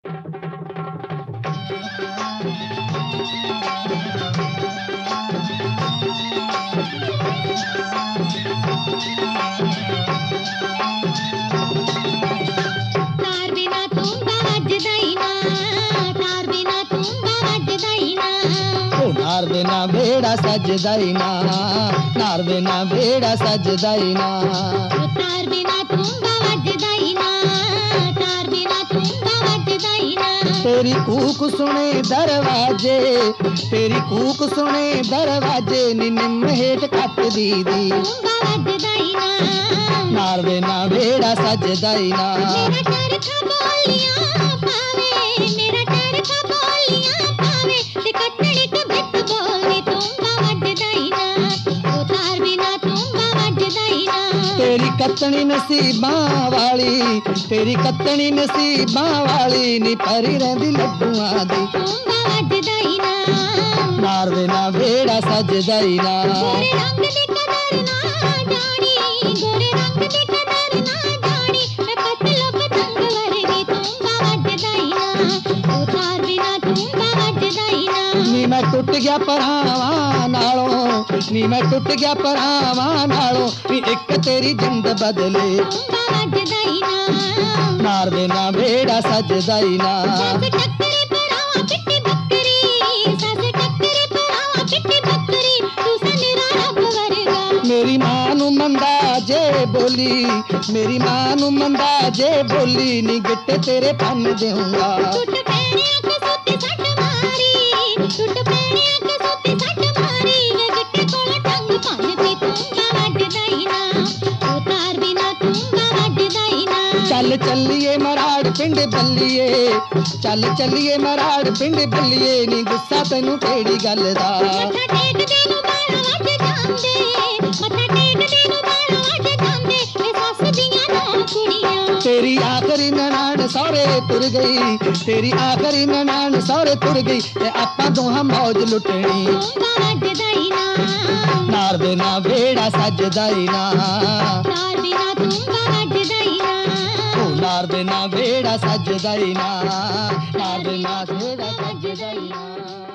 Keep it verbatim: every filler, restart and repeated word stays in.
ਤਾਰ ਬਿਨਾ ਤੂੰਬਾ ਵੱਜਦਾ ਈ ਨਾ, ਤਾਰ ਬਿਨਾ ਤੂੰਬਾ ਵੱਜਦਾ ਈ ਨਾ। ਓ ਨਾਰ ਬਿਨਾ ਬੇੜਾ ਸਜਦਾ ਈ ਨਾ, ਨਾਰ ਬਿਨਾ ਬੇੜਾ ਸਜਦਾ ਈ ਨਾ। ਓ ਤਾਰ ਬਿਨਾ ਤੂੰਬਾ ਵੱਜਦਾ ਈ ਨਾ, ਤਾਰ ਬਿਨਾ ਤੂੰਬਾ ਵੱਜਦਾ ਈ ਨਾ। तेरी कूक सुने दरवाजे, तेरी कूक सुने दरवाजे नी निम हेठ कट दी दी। ਤੂੰਬਾ ਵੱਜਦਾ ਈ ਨਾ, नार बिना बेड़ा सजदा ई ना। ਮੇਰਾ ਚਰਖਾ ਬੋਲੀਆਂ ਪਾਵੇ, ਮੇਰਾ ਚਰਖਾ ਬੋਲੀਆਂ ਪਾਵੇ ਤੇ ਕੱਟਣ ਇੱਕ ਬਿੱਟ ਬੋਲੇ ਤੂੰਬਾ ਵੱਜਦਾ ਈ ਨਾ। ਓ ਤਾਰ ਬਿਨਾ ਤੂੰਬਾ ਵੱਜਦਾ ਈ ਨਾ। तेरी कतनी नसीबां वाली, तेरी कतनी नसीबां वाली नी परी रहिंदी लड्डूआं दी। ਤੂੰਬਾ ਵੱਜਦਾ ਈ ਨਾ। नार बिना बेड़ा सजदा ई ना। ਗੋਰੇ ਰੰਗ ਦੀ ਕਦਰ ਨਾ ਜਾਣੀ, ਗੋਰੇ ਰੰਗ ਦੀ ਕਦਰ ਨਾ ਜਾਣੀ ਮੈਂ ਪਤਲੋ ਪਤੰਗ ਵਰਗੀ ਤੂੰਬਾ ਵੱਜਦਾ ਈ ਨਾ। ਓ ਤਾਰ ਬਿਨਾ ਤੂੰਬਾ ਵੱਜਦਾ ਈ ਨਾ। नी मैं टुट गया भरावां नालों, नी मैं टुट गया भरावां नालों नी एक तेरी जिंद बदले। ਤੂੰਬਾ ਵੱਜਦਾ ਈ ਨਾ। नार बिना बेड़ा सजदा ई ना। ਸੱਸ ਟੱਕਰੇ ਭਰਾਵਾਂ ਪਿੱਟੀ ਬੱਕਰੀ, ਸੱਸ ਟੱਕਰੇ ਭਰਾਵਾਂ ਪਿੱਟੀ ਬੱਕਰੀ ਤੂੰ ਸੰਨਰਾ ਰੱਬ ਵਰਗਾ। मेरी मां नू मंदा जे बोली, मेरी मां नू मंदा जे बोली नी गिट्टे तेरे पन देऊंगा। ਟੁੱਟ ਪੈਣਿਆਂ ਕੇ ਸੁੱਤੀ ਸੱਟ ਮਾਰੀ, ਟੁੱਟ ਪੈਣਿਆਂ ਕੇ ਸੁੱਤੀ ਸੱਟ ਮਾਰੀ ਵੇ ਗਿੱਟੇ ਕੋਲ ਟੰਗ ਭੰਨਤੀ ਤੂੰਬਾ ਵੱਜਦਾ ਈ ਨਾ। ਓ ਤਾਰ ਬਿਨਾ ਤੂੰਬਾ ਵੱਜਦਾ ਈ ਨਾ। चल चलिए मराड़ पिंड बल्लिए, चल चलिए मराड़ पिंड बल्लिए नी गुस्सा तेनू केड़ी गल दा। ਮੱਥਾ ਟੇਕਦੇ ਨੂੰ ਬਾਰਾਂ ਵੱਜ ਜਾਂਦੇ, ਮੱਥਾ ਟੇਕਦੇ ਨੂੰ ਬਾਰਾਂ ਵੱਜ ਜਾਂਦੇ ਵੇ ਸੱਸ ਦੀਆਂ ਨੌ ਕੁੜੀਆਂ। तेरी आखरी ननाण सौरे तुर गई, तेरी आखरी ननाण सौरे तुर गई ते आपां दोहां मौज लुटनी। ਤੂੰਬਾ ਵੱਜਦਾ ਈ ਨਾ। नार बिना बेड़ा सजदा ई ना। ਤਾਰ ਬਿਨਾ ਤੂੰਬਾ ਵੱਜਦਾ ਈ ਨਾ। ओ नार बिना बेड़ा सजदा ई ना, नार बिना बेड़ा सजदा ई ना।